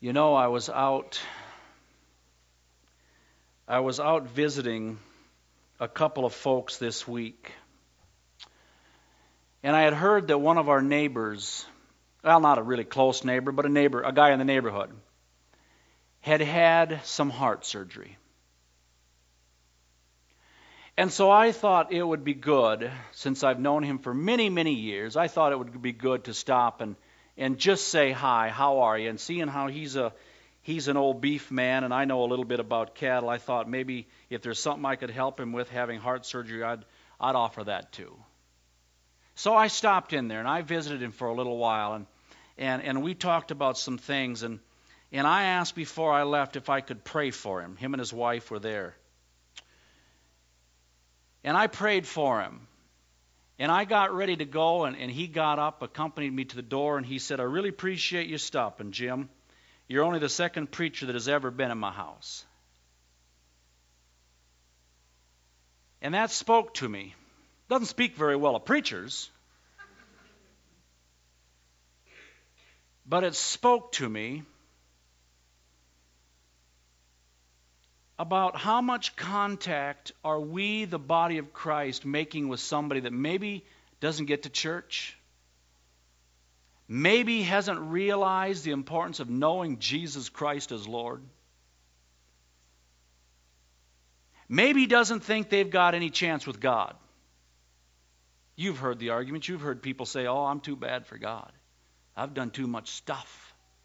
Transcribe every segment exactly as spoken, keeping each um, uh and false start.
You know, I was out I was out visiting a couple of folks this week. And I had heard that one of our neighbors, well, not a really close neighbor, but a neighbor, a guy in the neighborhood, had had some heart surgery. And so I thought it would be good, since I've known him for many, many years, I thought it would be good to stop and, and just say hi, how are you? And seeing how he's a he's an old beef man and I know a little bit about cattle, I thought maybe if there's something I could help him with having heart surgery, I'd I'd offer that too. So I stopped in there and I visited him for a little while and and, and we talked about some things and and I asked before I left if I could pray for him. Him and his wife were there. And I prayed for him. And I got ready to go, and, and he got up, accompanied me to the door, and he said, I really appreciate you stopping, Jim. You're only the second preacher that has ever been in my house. And that spoke to me. Doesn't speak very well of preachers. But it spoke to me about how much contact are we, the body of Christ, making with somebody that maybe doesn't get to church, maybe hasn't realized the importance of knowing Jesus Christ as Lord, maybe doesn't think they've got any chance with God. You've heard the argument. You've heard people say, oh, I'm too bad for God. I've done too much stuff.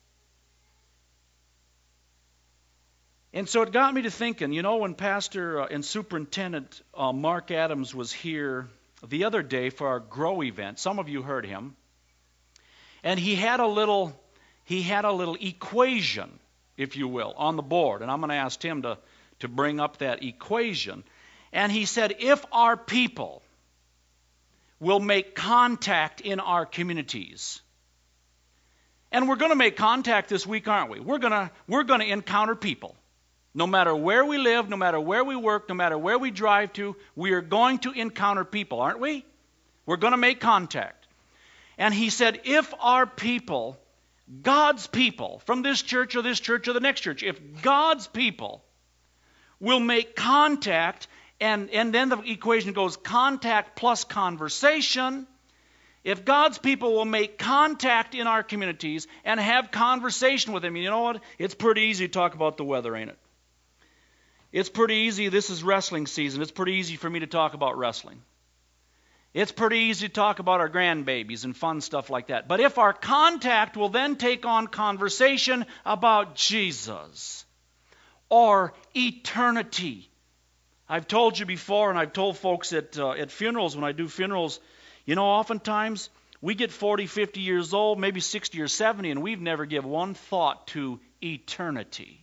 And so it got me to thinking, you know, when Pastor uh, and Superintendent uh, Mark Adams was here the other day for our Grow event, some of you heard him, and he had a little, he had a little equation, if you will, on the board, and I'm going to ask him to, to bring up that equation. And he said, if our people will make contact in our communities, and we're going to make contact this week, aren't we? We're going to, we're going to encounter people. No matter where we live, no matter where we work, no matter where we drive to, we are going to encounter people, aren't we? We're going to make contact. And he said, if our people, God's people, from this church or this church or the next church, if God's people will make contact, and, and then the equation goes contact plus conversation, if God's people will make contact in our communities and have conversation with them, you know what? It's pretty easy to talk about the weather, ain't it? It's pretty easy. This is wrestling season. It's pretty easy for me to talk about wrestling. It's pretty easy to talk about our grandbabies and fun stuff like that. But if our contact will then take on conversation about Jesus or eternity. I've told you before, and I've told folks at, uh, at funerals, when I do funerals, you know, oftentimes we get forty, fifty years old, maybe sixty or seventy, and we've never given one thought to eternity.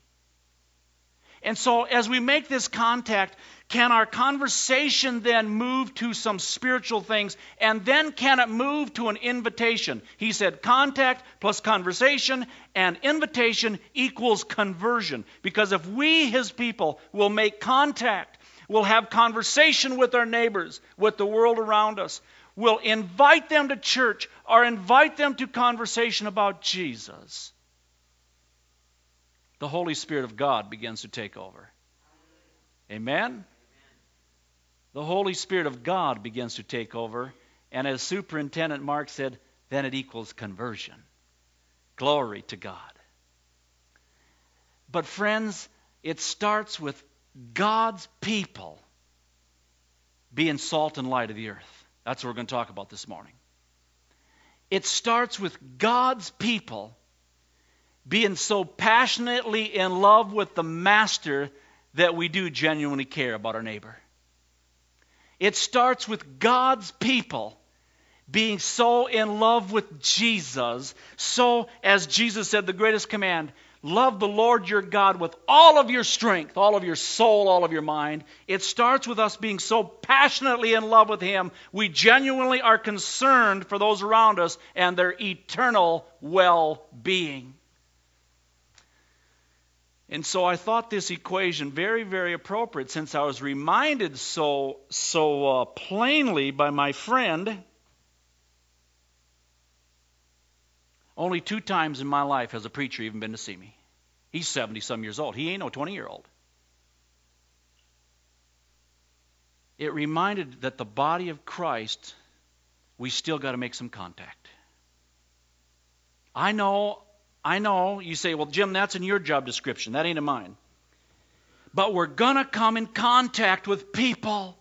And so as we make this contact, can our conversation then move to some spiritual things? And then can it move to an invitation? He said contact plus conversation and invitation equals conversion. Because if we, his people, will make contact, we'll have conversation with our neighbors, with the world around us, we'll invite them to church or invite them to conversation about Jesus, the Holy Spirit of God begins to take over. Amen? The Holy Spirit of God begins to take over. And as Superintendent Mark said, then it equals conversion. Glory to God. But friends, it starts with God's people being salt and light of the earth. That's what we're going to talk about this morning. It starts with God's people being so passionately in love with the Master that we do genuinely care about our neighbor. It starts with God's people being so in love with Jesus, so, as Jesus said, the greatest command, love the Lord your God with all of your strength, all of your soul, all of your mind. It starts with us being so passionately in love with Him, we genuinely are concerned for those around us and their eternal well-being. And so I thought this equation very, very appropriate, since I was reminded so, so uh, plainly by my friend. Only two times in my life has a preacher even been to see me. He's seventy-some years old. He ain't no twenty-year-old. It reminded that the body of Christ, we still got to make some contact. I know, I know, you say, well, Jim, that's in your job description. That ain't in mine. But we're going to come in contact with people.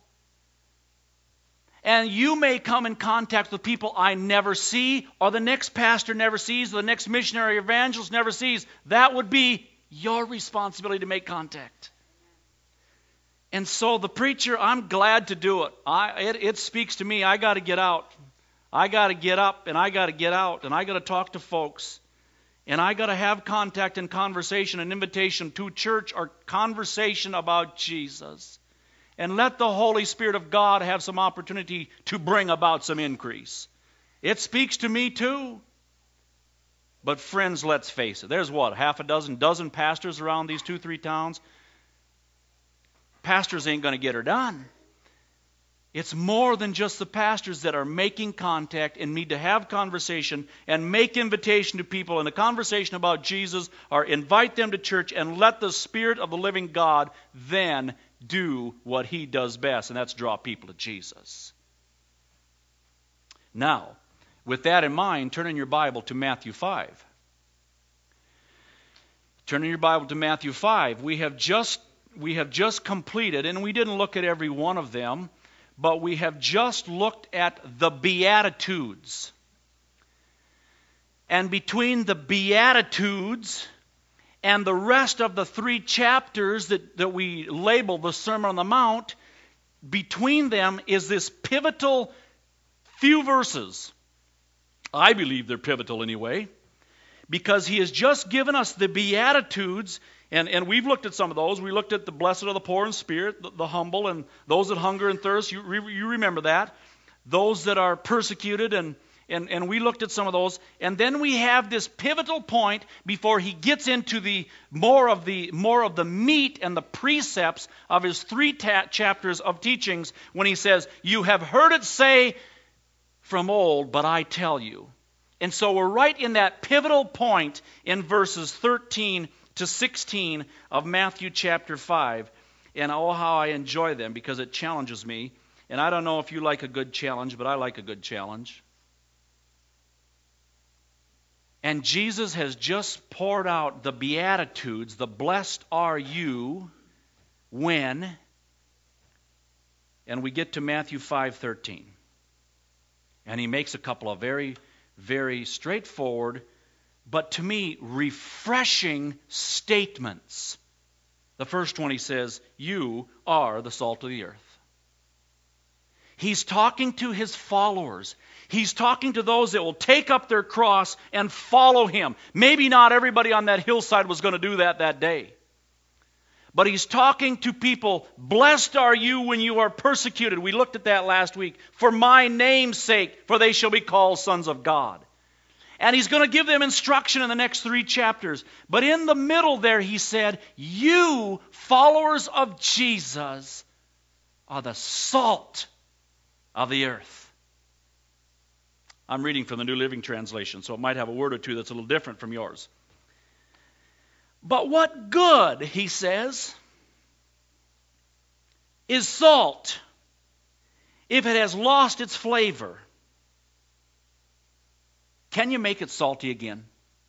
And you may come in contact with people I never see, or the next pastor never sees, or the next missionary or evangelist never sees. That would be your responsibility to make contact. And so the preacher, I'm glad to do it. I, it, it speaks to me. I got to get out. I got to get up, and I got to get out, and I got to talk to folks. And I got to have contact and conversation and invitation to church or conversation about Jesus. And let the Holy Spirit of God have some opportunity to bring about some increase. It speaks to me too. But friends, let's face it. There's what, half a dozen, dozen pastors around these two, three towns? Pastors ain't going to get her done. It's more than just the pastors that are making contact and need to have conversation and make invitation to people in a conversation about Jesus, or invite them to church and let the Spirit of the living God then do what He does best, and that's draw people to Jesus. Now, with that in mind, turn in your Bible to Matthew five. Turn in your Bible to Matthew five. We have just we have just completed, and we didn't look at every one of them, but we have just looked at the Beatitudes. And between the Beatitudes and the rest of the three chapters that, that we label the Sermon on the Mount, between them is this pivotal few verses. I believe they're pivotal anyway, because He has just given us the Beatitudes. And, and we've looked at some of those. We looked at the blessed are the poor in spirit, the, the humble, and those that hunger and thirst. You, re, you remember that. Those that are persecuted, and, and, and we looked at some of those. And then we have this pivotal point before He gets into the more of the more of the meat and the precepts of His three ta- chapters of teachings, when He says, "You have heard it say from old, but I tell you." And so we're right in that pivotal point in verses thirteen to sixteen of Matthew chapter five. And oh, how I enjoy them, because it challenges me. And I don't know if you like a good challenge, but I like a good challenge. And Jesus has just poured out the Beatitudes, the blessed are you when, and we get to Matthew five thirteen. And He makes a couple of very, very straightforward, but to me, refreshing statements. The first one, He says, "You are the salt of the earth." He's talking to His followers. He's talking to those that will take up their cross and follow Him. Maybe not everybody on that hillside was going to do that that day. But He's talking to people, blessed are you when you are persecuted. We looked at that last week. For my name's sake, for they shall be called sons of God. And He's going to give them instruction in the next three chapters. But in the middle there, He said, you followers of Jesus are the salt of the earth. I'm reading from the New Living Translation, so it might have a word or two that's a little different from yours. But what good, He says, is salt if it has lost its flavor? Can you make it salty again?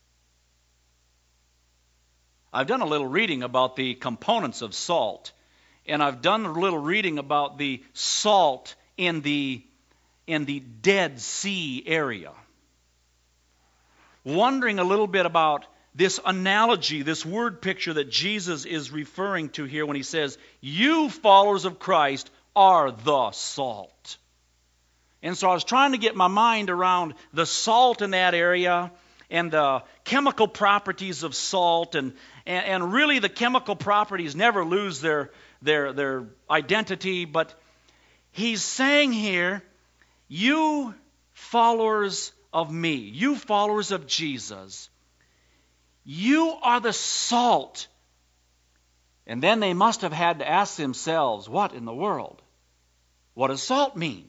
I've done a little reading about the components of salt, and I've done a little reading about the salt in the in the Dead Sea area. Wondering a little bit about this analogy, this word picture that Jesus is referring to here when He says, you followers of Christ are the salt. And so I was trying to get my mind around the salt in that area and the chemical properties of salt. And, and, and really the chemical properties never lose their, their, their identity. But He's saying here, you followers of me, you followers of Jesus, you are the salt. And then they must have had to ask themselves, what in the world? What does salt mean?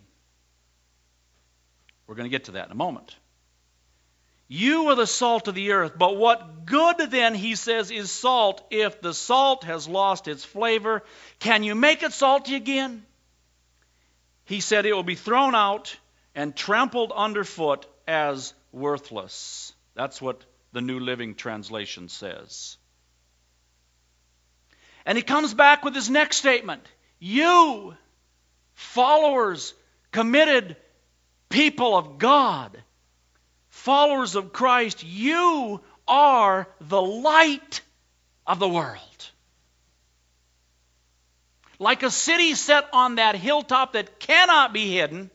We're going to get to that in a moment. You are the salt of the earth, but what good then, he says, is salt if the salt has lost its flavor? Can you make it salty again? He said it will be thrown out and trampled underfoot as worthless. That's what the New Living Translation says. And he comes back with his next statement. You, followers, committed people of God, followers of Christ, you are the light of the world. Like a city set on that hilltop that cannot be hidden,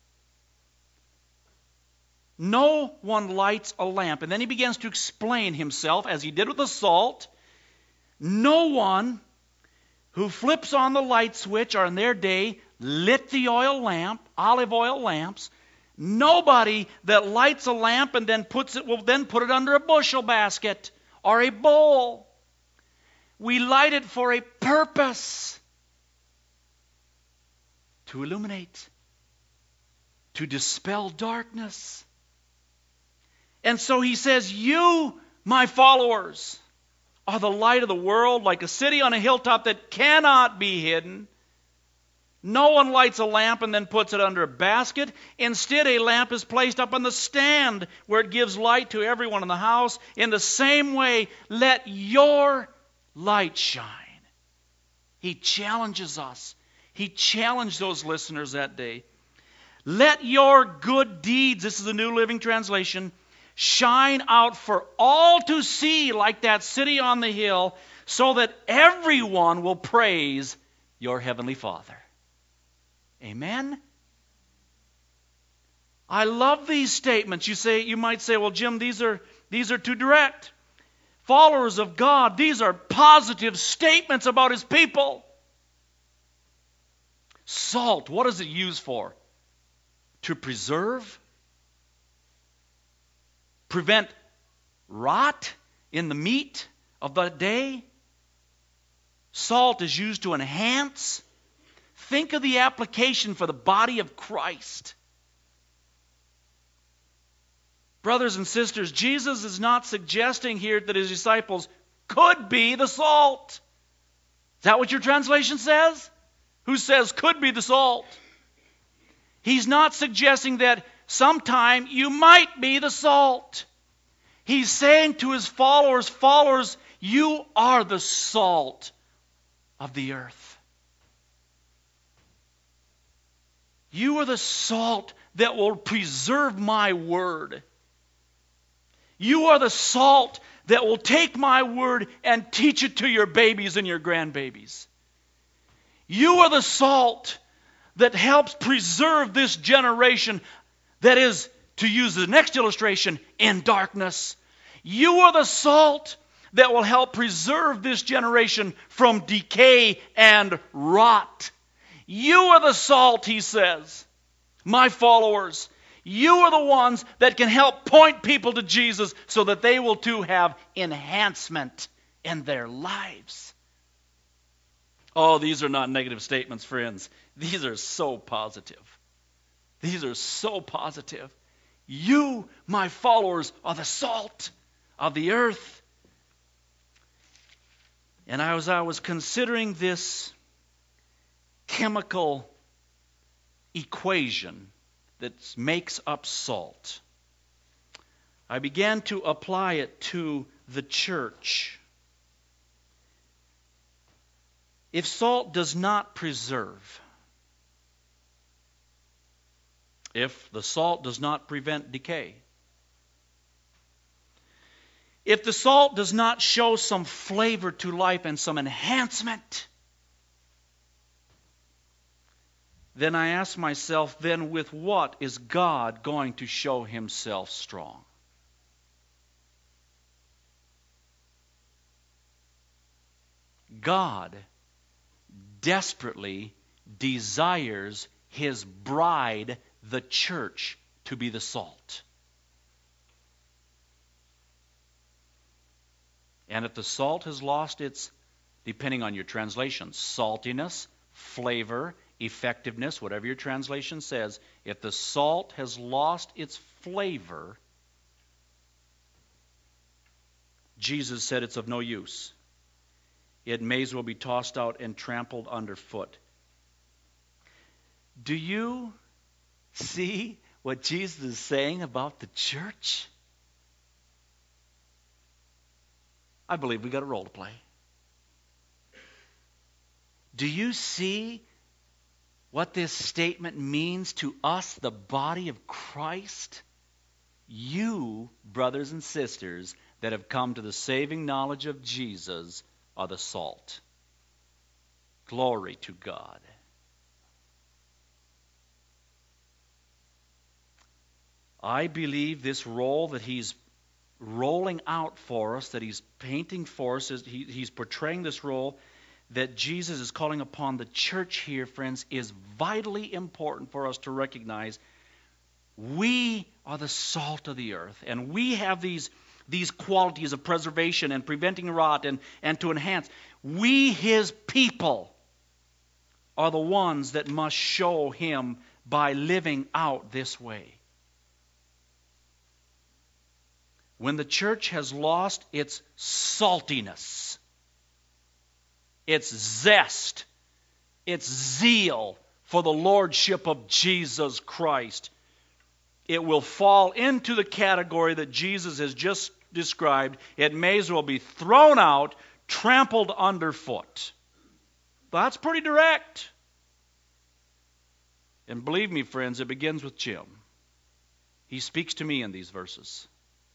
no one lights a lamp. And then he begins to explain himself, as he did with the salt. No one who flips on the light switch, or in their day, lit the oil lamp, olive oil lamps. Nobody that lights a lamp and then puts it, will then put it under a bushel basket or a bowl. We light it for a purpose. To illuminate. To dispel darkness. And so he says, you, my followers, are the light of the world, like a city on a hilltop that cannot be hidden. No one lights a lamp and then puts it under a basket. Instead, a lamp is placed up on the stand where it gives light to everyone in the house. In the same way, let your light shine. He challenges us. He challenged those listeners that day. Let your good deeds, this is the New Living Translation, shine out for all to see like that city on the hill, so that everyone will praise your heavenly Father. Amen? I love these statements. You say, you might say, well, Jim, these are these are too direct. Followers of God, these are positive statements about His people. Salt, what is it used for? To preserve? Prevent rot in the meat of the day? Salt is used to enhance. Think of the application for the body of Christ. Brothers and sisters, Jesus is not suggesting here that His disciples could be the salt. Is that what your translation says? Who says could be the salt? He's not suggesting that sometime you might be the salt. He's saying to His followers, followers, you are the salt of the earth. You are the salt that will preserve my word. You are the salt that will take my word and teach it to your babies and your grandbabies. You are the salt that helps preserve this generation that is, to use the next illustration, in darkness. You are the salt that will help preserve this generation from decay and rot. You are the salt, He says, my followers. You are the ones that can help point people to Jesus so that they will too have enhancement in their lives. Oh, these are not negative statements, friends. These are so positive. These are so positive. You, my followers, are the salt of the earth. And as I was considering this chemical equation that makes up salt, I began to apply it to the church. If salt does not preserve, if the salt does not prevent decay, if the salt does not show some flavor to life and some enhancement, then I ask myself, then with what is God going to show Himself strong? God desperately desires His bride, the church, to be the salt. And if the salt has lost its, depending on your translation, saltiness, flavor, effectiveness, whatever your translation says, if the salt has lost its flavor, Jesus said it's of no use. It may as well be tossed out and trampled underfoot. Do you see what Jesus is saying about the church? I believe we got a role to play. Do you see what this statement means to us, the body of Christ? You, brothers and sisters, that have come to the saving knowledge of Jesus, are the salt. Glory to God. I believe this role that he's rolling out for us, that he's painting for us, he, he's portraying this role that Jesus is calling upon the church here, friends, is vitally important for us to recognize. We are the salt of the earth, and we have these, these qualities of preservation and preventing rot and, and to enhance. We, his people, are the ones that must show him by living out this way. When the church has lost its saltiness, its zest, its zeal for the lordship of Jesus Christ, it will fall into the category that Jesus has just described. It may as well be thrown out, trampled underfoot. That's pretty direct. And believe me, friends, it begins with Jim. He speaks to me in these verses.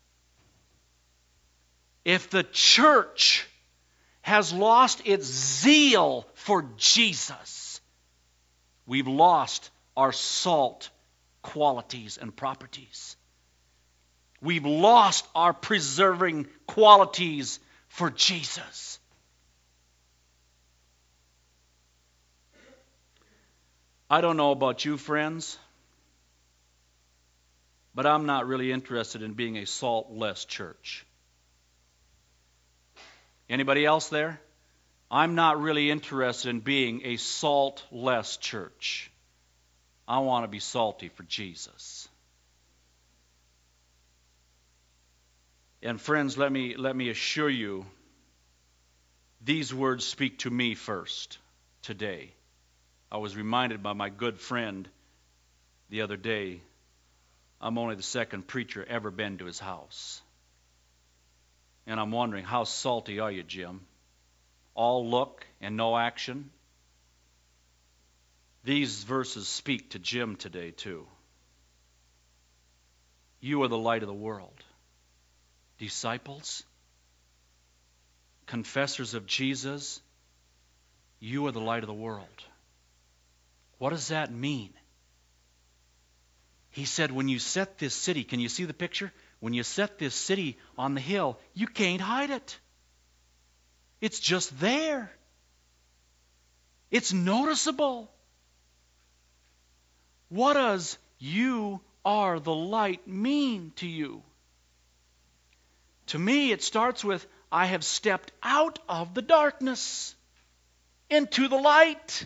If the church has lost its zeal for Jesus, we've lost our salt qualities and properties. We've lost our preserving qualities for Jesus. I don't know about you, friends, but I'm not really interested in being a saltless church. Anybody else there? I'm not really interested in being a saltless church. I want to be salty for Jesus. And friends, let me let me assure you, these words speak to me first today. I was reminded by my good friend the other day, I'm only the second preacher ever been to his house. And I'm wondering, how salty are you, Jim? All look and no action? These verses speak to Jim today, too. You are the light of the world. Disciples, confessors of Jesus, you are the light of the world. What does that mean? He said, when you set this city, can you see the picture? When you set this city on the hill, you can't hide it. It's just there. It's noticeable. What does "you are the light" mean to you? To me, it starts with, I have stepped out of the darkness into the light.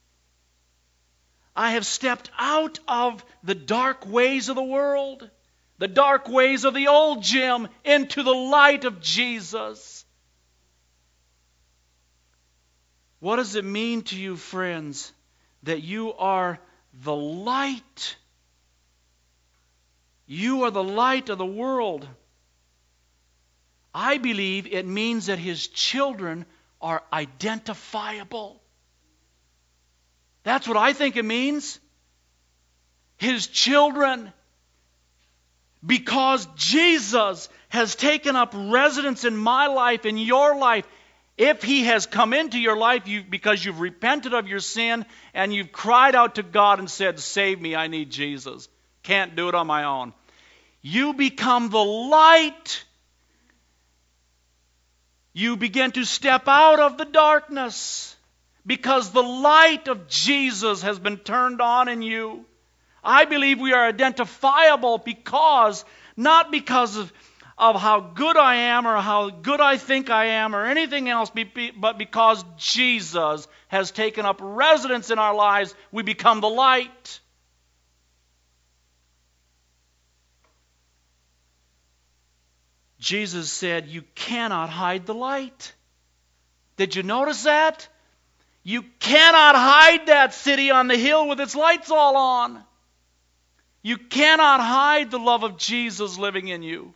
I have stepped out of the dark ways of the world, the dark ways of the old Jim, into the light of Jesus. What does it mean to you, friends, that you are the light? You are the light of the world. I believe it means that his children are identifiable. That's what I think it means. His children. Because Jesus has taken up residence in my life, in your life. If he has come into your life you, because you've repented of your sin and you've cried out to God and said, save me, I need Jesus. Can't do it on my own. You become the light. You begin to step out of the darkness because the light of Jesus has been turned on in you. I believe we are identifiable because, not because of, of how good I am or how good I think I am or anything else, but because Jesus has taken up residence in our lives, we become the light. Jesus said, you cannot hide the light. Did you notice that? You cannot hide that city on the hill with its lights all on. You cannot hide the love of Jesus living in you.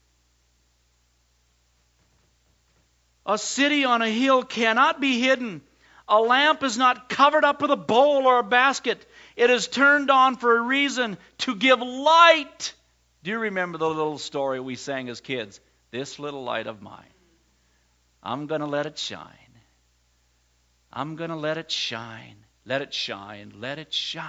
A city on a hill cannot be hidden. A lamp is not covered up with a bowl or a basket. It is turned on for a reason, to give light. Do you remember the little story we sang as kids? This little light of mine, I'm going to let it shine. I'm going to let it shine. Let it shine. Let it shine.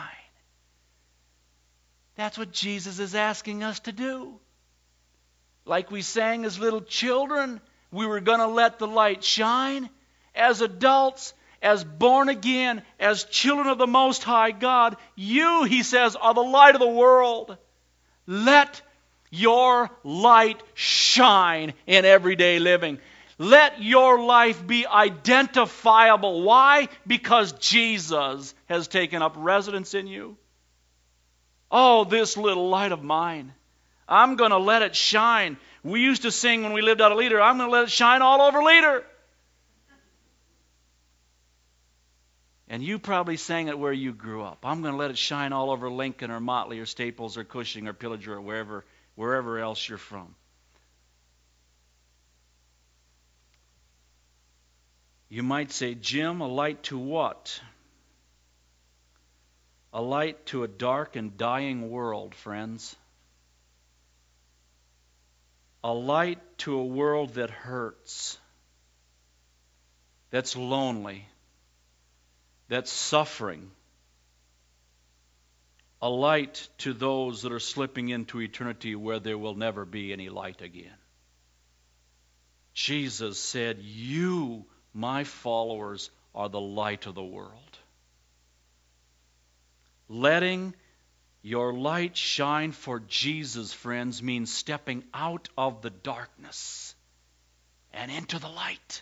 That's what Jesus is asking us to do. Like we sang as little children, we were going to let the light shine. As adults, as born again, as children of the Most High God, you, he says, are the light of the world. Let your light shine in everyday living. Let your life be identifiable. Why? Because Jesus has taken up residence in you. Oh, this little light of mine, I'm going to let it shine. We used to sing when we lived out of Leader, I'm going to let it shine all over Leader. And you probably sang it where you grew up. I'm going to let it shine all over Lincoln or Motley or Staples or Cushing or Pillager or wherever, wherever else you're from. You might say, Jim, a light to what? A light to a dark and dying world, friends. A light to a world that hurts, that's lonely, that's suffering. A light to those that are slipping into eternity where there will never be any light again. Jesus said, you, my followers, are the light of the world. Letting your light shine for Jesus, friends, means stepping out of the darkness and into the light.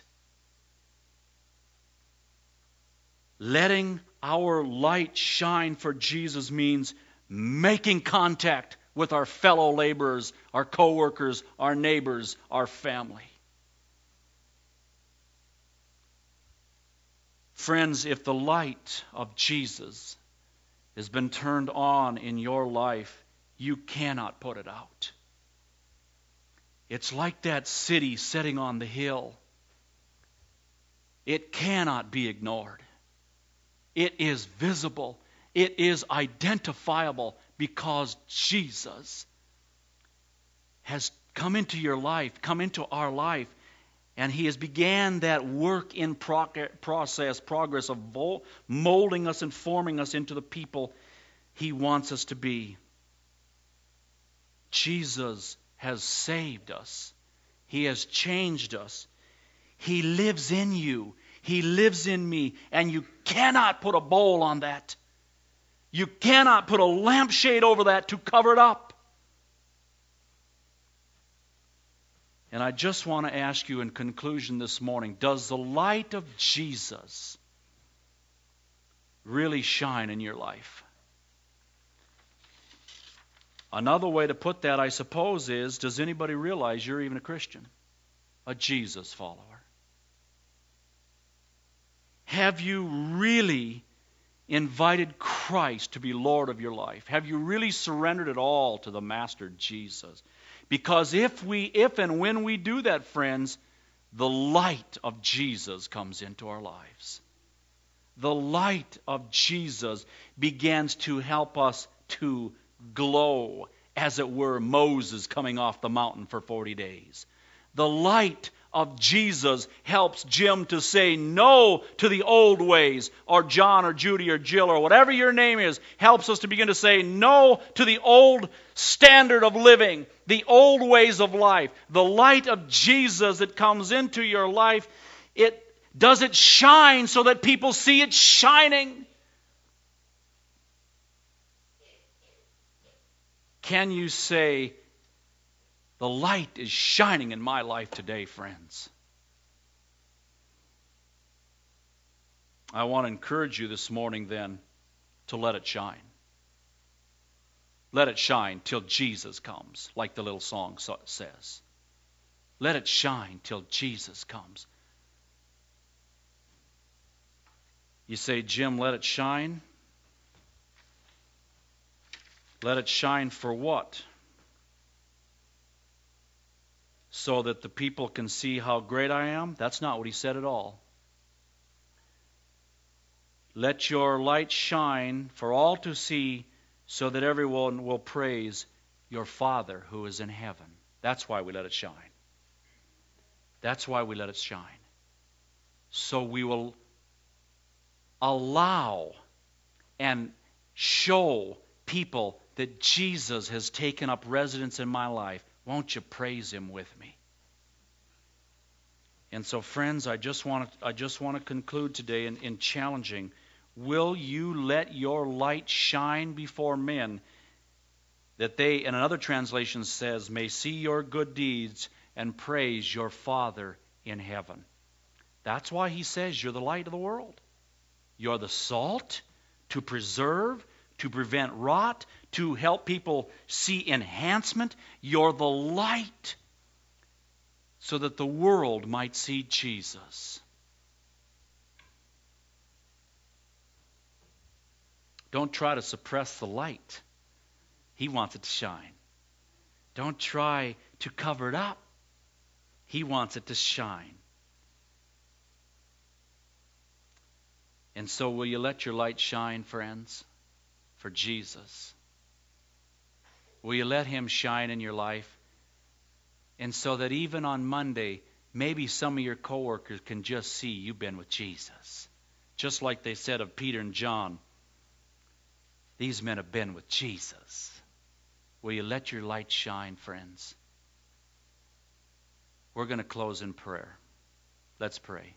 Letting our light shine for Jesus means making contact with our fellow laborers, our co-workers, our neighbors, our family. Friends, if the light of Jesus has been turned on in your life, you cannot put it out. It's like that city sitting on the hill. It cannot be ignored. It is visible. It is identifiable because Jesus has come into your life, come into our life, and He has began that work in process, progress of molding us and forming us into the people He wants us to be. Jesus has saved us. He has changed us. He lives in you. He lives in me. And you cannot put a bowl on that. You cannot put a lampshade over that to cover it up. And I just want to ask you in conclusion this morning, does the light of Jesus really shine in your life? Another way to put that, I suppose, is, does anybody realize you're even a Christian? A Jesus follower? Have you really invited Christ to be Lord of your life? Have you really surrendered it all to the Master Jesus? Because if we, if and when we do that, friends, the light of Jesus comes into our lives. The light of Jesus begins to help us to glow, as it were, Moses coming off the mountain for forty days. The light of Jesus helps Jim to say no to the old ways, or John or Judy or Jill or whatever your name is, helps us to begin to say no to the old standard of living, the old ways of life. The light of Jesus that comes into your life, it does it shine so that people see it shining. Can you say, the light is shining in my life today, friends? I want to encourage you this morning then to let it shine. Let it shine till Jesus comes, like the little song says. Let it shine till Jesus comes. You say, Jim, let it shine? Let it shine for what? So that the people can see how great I am? That's not what he said at all. Let your light shine for all to see, so that everyone will praise your Father who is in heaven. That's why we let it shine. That's why we let it shine. So we will allow and show people that Jesus has taken up residence in my life. Won't you praise Him with me? And so, friends, I just want to I just want to conclude today in, in challenging. Will you let your light shine before men, that they, in another translation says, may see your good deeds and praise your Father in heaven? That's why He says you're the light of the world. You're the salt to preserve, to prevent rot, to help people see enhancement. You're the light so that the world might see Jesus. Don't try to suppress the light. He wants it to shine. Don't try to cover it up. He wants it to shine. And so will you let your light shine, friends, for Jesus? Will you let Him shine in your life? And so that even on Monday, maybe some of your coworkers can just see you've been with Jesus. Just like they said of Peter and John, these men have been with Jesus. Will you let your light shine, friends? We're going to close in prayer. Let's pray.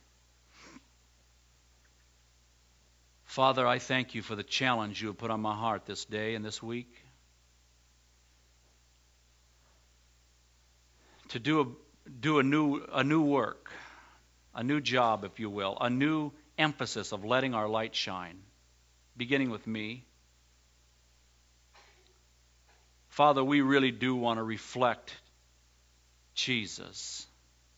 Father, I thank You for the challenge You have put on my heart this day and this week. To do a, do a new, a new work, a new job, if you will, a new emphasis of letting our light shine, beginning with me. Father, we really do want to reflect Jesus.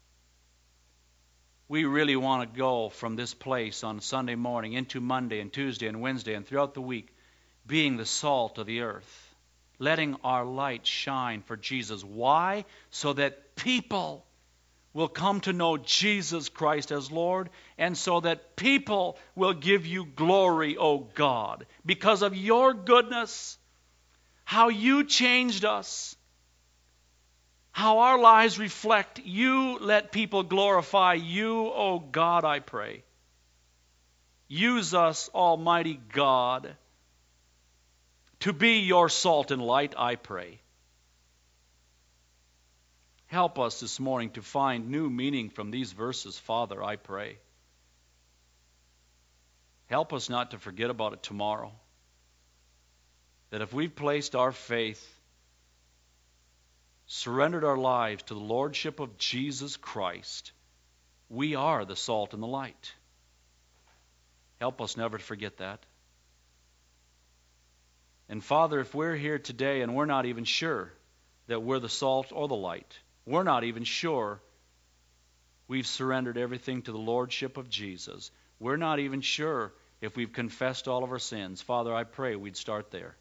We really want to go from this place on Sunday morning into Monday and Tuesday and Wednesday and throughout the week, being the salt of the earth, letting our light shine for Jesus. Why? So that people will come to know Jesus Christ as Lord, and so that people will give You glory, O God, because of Your goodness, how You changed us, how our lives reflect You. Let people glorify You, O God, I pray. Use us, Almighty God, to be Your salt and light, I pray. Help us this morning to find new meaning from these verses, Father, I pray. Help us not to forget about it tomorrow. That if we've placed our faith, surrendered our lives to the Lordship of Jesus Christ, we are the salt and the light. Help us never to forget that. And Father, if we're here today and we're not even sure that we're the salt or the light, we're not even sure we've surrendered everything to the Lordship of Jesus, we're not even sure if we've confessed all of our sins, Father, I pray we'd start there.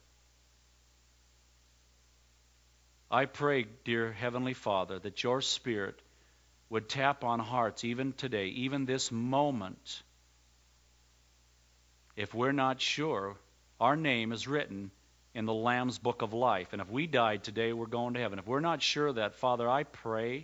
I pray, dear Heavenly Father, that Your Spirit would tap on hearts even today, even this moment. If we're not sure, our name is written in the Lamb's Book of Life. And if we died today, we're going to heaven. If we're not sure of that, Father, I pray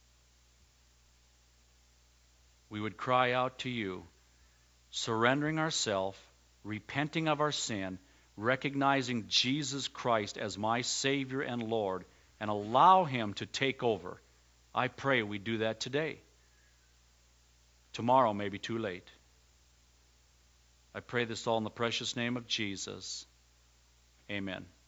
we would cry out to You, surrendering ourselves, repenting of our sin, recognizing Jesus Christ as my Savior and Lord, and allow Him to take over. I pray we do that today. Tomorrow may be too late. I pray this all in the precious name of Jesus. Amen.